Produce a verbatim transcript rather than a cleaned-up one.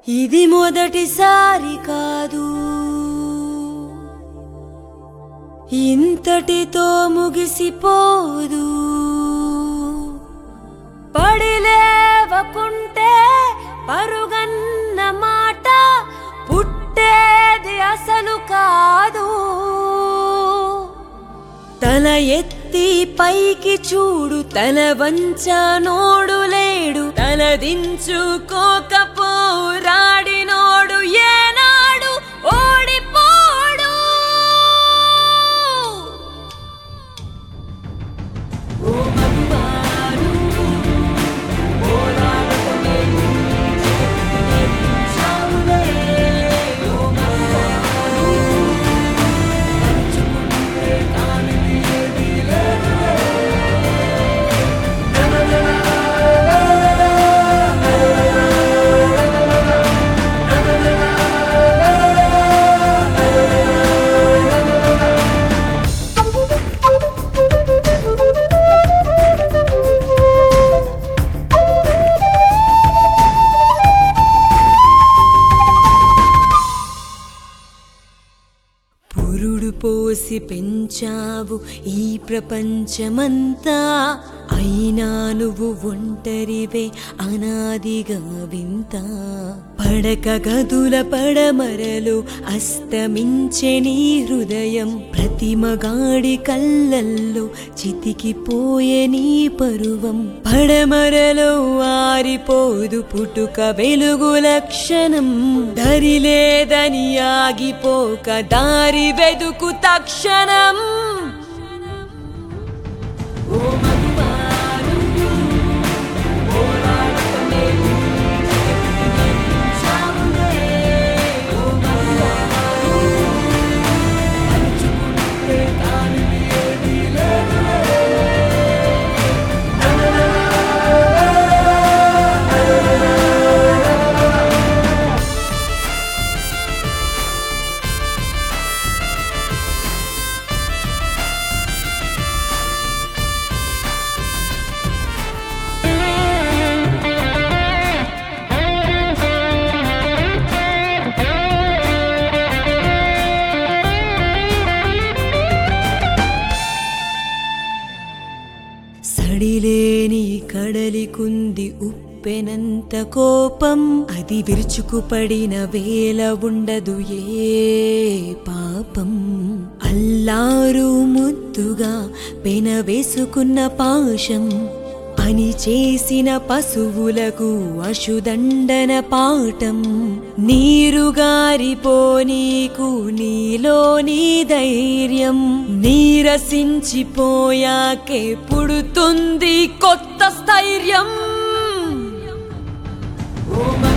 ఇది మొదటిసారి కాదు, ఇంతటితో ముగిసిపోదు. పడిలేవకుంటే పరుగన్న మాట పుట్టేది అసలు కాదు. తల ఎత్తి పైకి చూడు, తల వంచ నోడు లేడు. తల దించుకోకపోరాడినోడు ఏనాడు ఓడిపోడు. ఓ మగువారు పోరాడటమే చావులే. ఓ మగువారు పంచుకుంటే కానిది ఏదీ లేదులే. పురుడు పోసి పెంచావు ఈ ప్రపంచమంతా, అయినా నువ్వు ఒంటరివే అనాదిగా వింత. పడక గదుల పడమరలు అస్తమించే నీ హృదయం, ప్రతి మగాడి కళ్ళల్లో చితికిపోయే నీ పరువం. పడమరలో ఆరిపోదు పుట్టుక వెలుగు లక్షణం, దరి లేదని ఆగిపోక దారి వెదుకు తక్షణం. ఓ మగువారు పోరాడటమే చావులే. ఓ మగువారు పంచుకుంటే కానిది ఏదీ లేదులే. సడిలేని కడలికుంది ఉప్పెనంత కోపం, అది విరుచుకుపడిన వేల ఉండదు ఏ పాపం. అల్లారు ముద్దుగా పెన వేసుకున్న పాశం, పని చేసిన పశువులకు అశుదండన పాఠం. నీరుగారిపోనీకు నీలోని ధైర్యం, నీరసించిపోయాకే పుడుతుంది కొత్త స్థైర్యం. ఓ